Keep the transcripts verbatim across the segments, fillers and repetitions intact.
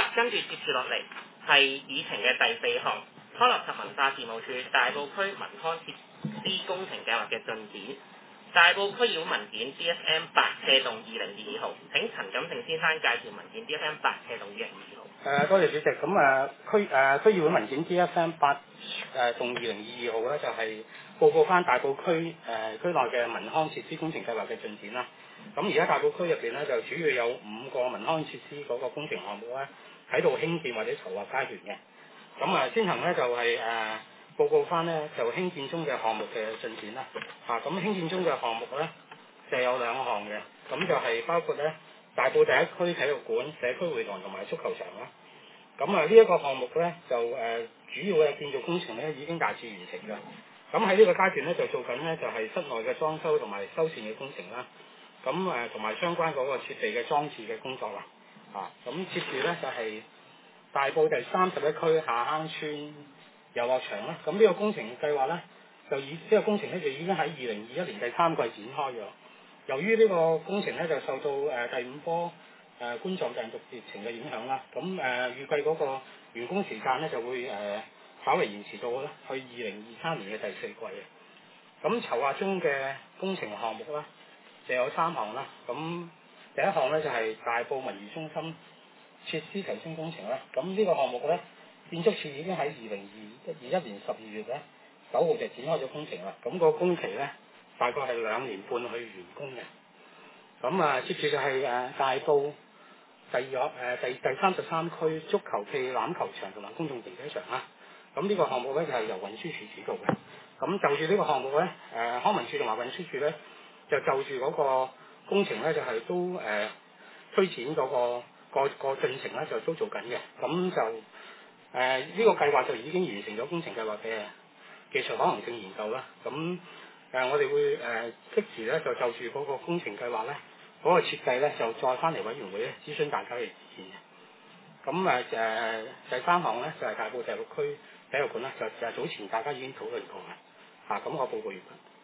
跟住接住落嚟係議程嘅第四項，康樂及文化事務處大埔區文康設施工程計劃嘅進展。大埔區議會文件 D F M 八斜動二零二二號，請陳錦盛先生介紹文件 D F M 八斜動二零二二號。 誒、多謝主席。咁誒區誒區議會文件 D F M 八誒動二零二二號咧，就係、報告翻大埔區誒、呃、區內嘅文康設施工程計劃嘅進展啦。咁而家大埔區入邊咧，就主要有五個文康設施嗰個工程項目咧喺度興建或者籌劃階段嘅。咁啊，先行咧就係、誒、報告翻咧就興建中嘅項目嘅進展啦。啊，咁興建中嘅項目咧就有兩項嘅，咁就係包括咧大埔第一區體育館、社區會堂同埋足球場啦。咁啊，呢一個項目咧就誒、呃、主要嘅建造工程咧已經大致完成㗎。咁喺呢個階段咧就做緊咧就係、室內嘅裝修同埋修繕嘅工程啦。咁誒同埋相關嗰個設備嘅裝置嘅工作啦。啊，咁接住咧就係、是、大埔第三十一區下坑村遊樂場啦。咁呢個工程計劃咧就已呢、這個工程咧就已經喺二零二一年第三季展開咗。由於呢個工程咧就受到誒、呃、第五波誒、呃、冠狀病毒疫情嘅影響啦，咁誒、呃、預計嗰個完工時間咧就會誒、呃、稍微延遲到咧去二零二三年嘅第四季嘅。咁籌劃中嘅工程項目啦，就有三項啦。咁第一項咧就係、是、大埔文娛中心設施提升工程啦。咁呢個項目咧，建築署已經喺二零二二一年十二月咧九號就展開咗工程啦。咁、那個工期咧大概係兩年半去完工嘅。咁啊，接住就係、是、誒、呃、大埔第二誒、呃、第第三十三區足球暨欖球場同埋公眾停車場啦。咁呢個項目咧就係、是、由運輸署主導嘅。咁就住呢個項目咧，誒、呃、康文署同埋運輸署咧就就住嗰個工程咧就係、是、都誒、呃、推展嗰、那個個個進程咧就都做緊嘅。咁就誒呢、呃這個計劃就已經完成咗工程計劃嘅技術可能性研究啦。咁誒、呃、我哋會誒、呃、即時咧就就住嗰個工程計劃咧嗰、那個設計咧就再翻嚟委員會咧諮詢大家嘅意見嘅。咁誒誒第三項咧就係、是、大埔第六區體育館啦，就就係早前大家已經討論過嘅。嚇、啊，咁我報告完畢。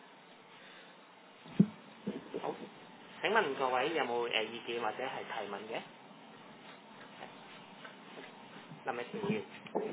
好，請問各位有冇誒、呃、意見或者係提問嘅？林奕賢議員。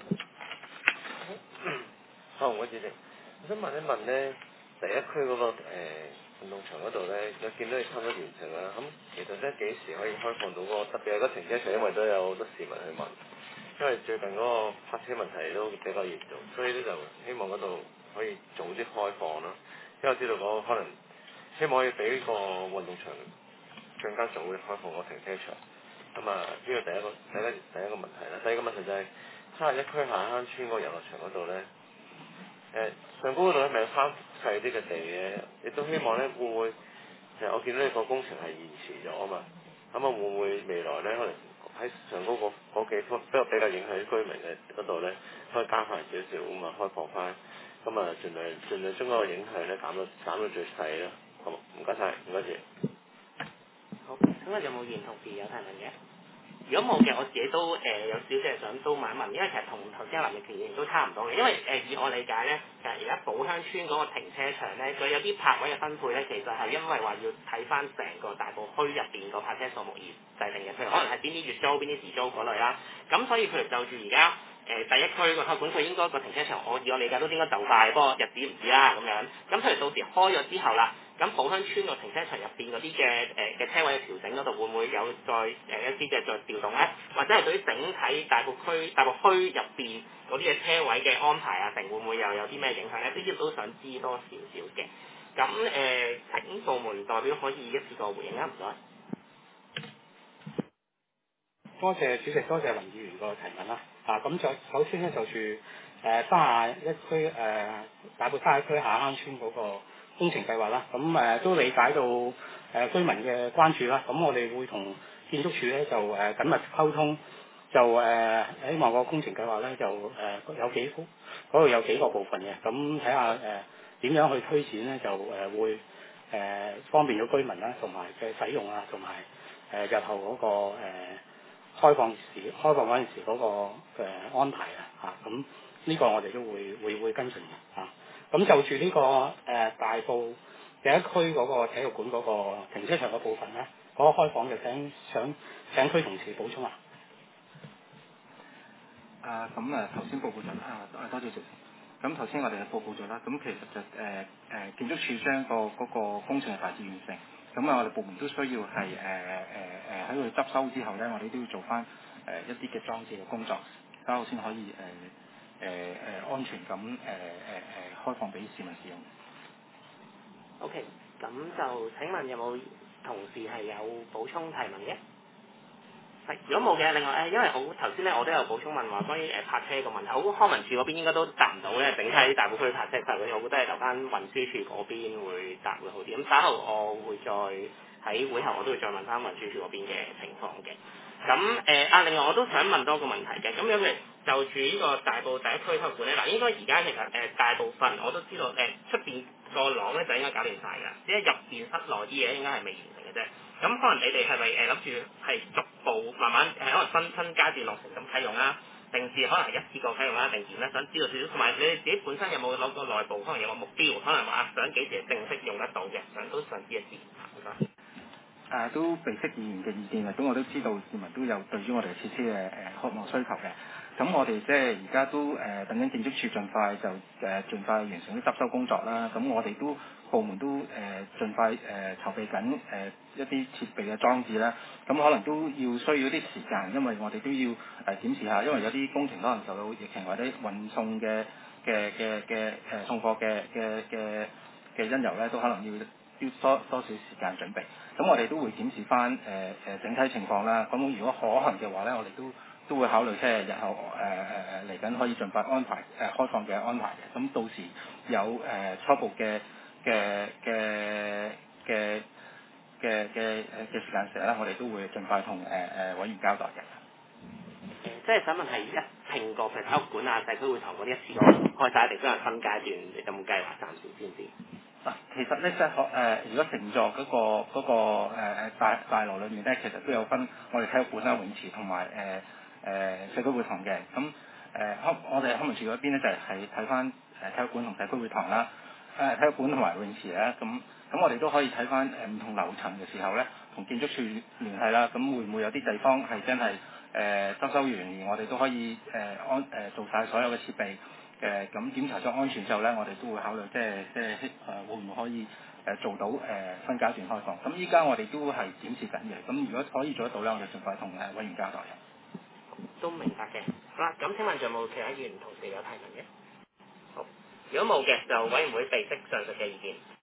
好，我主席，我想問一問咧，第一區嗰、那個誒、呃、運動場嗰度咧，我見到你差唔多完成啦。咁其實咧幾時可以開放到嗰、那個特別係嗰停車場，因為都有好多市民去問，因為最近嗰個泊車問題都比較嚴重，所以咧就希望嗰度可以早啲開放啦。因為我知道嗰個可能希望可以俾個運動場更加早啲開放個停車場。咁啊，呢個第一個第一第一個問題啦。第二個問題就係三十一區下坑村嗰個遊樂場嗰度咧。誒、呃、上高嗰度咧咪有三幅細啲嘅地嘅，亦都希望咧會唔會其實我見到你個工程係延遲咗啊嘛，咁啊會唔會未來咧可能喺上高嗰嗰幾幅比較比較影響居民嘅嗰度咧，可以加快少少咁啊開放翻，咁啊盡量盡量將嗰個影響咧減到減到最細啦。好，唔該晒，唔該謝。 好，咁啊有冇議員同事有提問嘅？如果冇嘅，我自己都誒、呃、有少少想都問一問，因為其實同頭先林奕權議員都差唔多嘅，因為誒、呃、以我理解咧，其實而家寶鄉村嗰個停車場咧，佢有啲泊位嘅分配咧，其實係因為話要睇翻成個大埔區入邊個泊車數目而制定嘅，譬如可能係邊啲月租、邊啲時租嗰類啦。咁所以佢哋就住而家誒第一區個託管，佢應該個停車場，我以我理解都應該就快，不過日子唔知啦咁樣。咁譬如到時開咗之後啦。咁寶鄉村個停車場入邊嗰啲嘅誒嘅車位嘅調整嗰度，會唔會有再誒、呃、一啲嘅再調動咧？或者係對於整體大埔區大埔區入邊嗰啲嘅車位嘅安排啊，定會唔會又有啲咩影響咧？呢啲都想知多少少嘅。咁誒、呃，請部門代表可以一次過回應啊，唔該。 多謝主席，多謝林議員個提問啦。啊，咁就首先咧就住誒三十一區誒、呃、大埔三十一區下坑村嗰個工程計劃啦。咁誒、呃、都理解到誒、呃、居民嘅關注啦。咁我哋會同建築署咧就誒、呃、緊密溝通，就誒、呃、希望個工程計劃咧就誒、呃、有幾嗰度有幾個部分嘅。咁睇下誒點樣去推展咧，就誒、呃、會誒、呃、方便到居民啦，同埋嘅使用啊，同埋誒日後嗰、那個、呃開放時開放嗰陣時嗰個嘅安排啊，嚇咁呢個我哋都會會會跟進嘅嚇。咁、啊、就住呢、這個誒、呃、大埔第一區嗰個體育館嗰個停車場嘅部分咧，嗰、那個開放就請想請區同事補充啊。 啦。咁誒頭先報告咗啊，誒多謝主席。咁頭先我哋係報告咗啦。咁其實就誒誒、呃呃、建築署將個嗰個工程係大致完成。咁啊，我哋部門都需要係誒誒誒喺佢執收之後咧，我哋都要做翻誒、呃、一啲嘅裝置嘅工作，然後先可以誒誒誒安全咁誒誒誒開放俾市民使用。 OK，咁就請問有冇同事係有補充提問嘅？係，如果冇嘅，另外誒，因為好頭先咧，我都有補充問話關於誒泊車個問題，好康文署嗰邊應該都答唔到咧，整體大埔區泊車費嗰啲，我覺得係留翻運輸署嗰邊會答會好啲。咁稍後我會再喺會後我都會再問翻運輸署嗰邊嘅情況嘅。咁誒啊，另外我都想問多個問題嘅，咁樣嘅就住呢個大埔第一區體育館咧，嗱應該而家其實誒、呃、大部分我都知道誒出邊個廊咧就應該搞掂晒㗎，只係入邊室內啲嘢應該係未完成嘅啫。咁可能你哋係咪誒諗住係逐步慢慢誒可能分分階段落成咁啟用啦，定是可能係一次過啟用啦，定點咧？想知道少少，同埋你哋自己本身有冇攞個內部可能有個目標，可能話想幾時正式用得到嘅，想都想知一知。唔該。 誒、啊、都備悉議員嘅意見，咁我都知道市民都有對於我哋設施嘅誒渴望需求嘅。咁我哋即係而家都誒、呃、等緊建築署盡快就誒、呃、盡快完成啲執收工作啦。咁我哋都部門都誒、呃、盡快誒、呃、籌備緊誒、呃、一啲設備嘅裝置啦。咁可能都要需要啲時間，因為我哋都要誒、呃、檢視下，因為有啲工程可能受到疫情或者運送嘅嘅嘅嘅誒送貨嘅嘅嘅嘅因由咧，都可能要。要多多少時間準備，咁我哋都會檢視翻誒誒整體情況啦。咁如果可行嘅話咧，我哋都都會考慮即係日後誒誒誒嚟緊可以盡快安排誒、呃、開放嘅安排嘅。咁到時有誒、呃、初步嘅嘅嘅嘅嘅嘅誒嘅時間時咧，我哋都會盡快同誒誒委員交代嘅。 誒，即係想問係一拼個譬如體育館啊、社區會堂嗰啲一次過開晒，定都係分階段？你有冇計劃暫時先至？ 嗱，其實咧即係可誒，如果乘坐嗰個嗰、個誒、呃、大大樓裏面咧，其實都有分我哋體育館啦、泳池同埋誒誒社區會堂嘅。咁誒康我哋康文署嗰邊咧就係係睇翻誒體育館同社區會堂啦，誒、呃、體育館同埋泳池咧。咁咁我哋都可以睇翻誒唔同樓層嘅時候咧，同建築署聯繫啦。咁會唔會有啲地方係真係誒執收完，而我哋都可以誒、呃、安誒、呃、做晒所有嘅設備？誒咁檢查咗安全之後咧，我哋都會考慮即係即係誒會唔會可以誒做到誒、呃、分階段開放。咁依家我哋都係檢視緊嘅。咁如果可以做得到咧，我哋盡快同誒委員交代嘅。 都明白嘅。好啦，咁請問仲有冇其他議員同事有提問嘅？好，如果冇嘅，就委員會備悉上述嘅意見。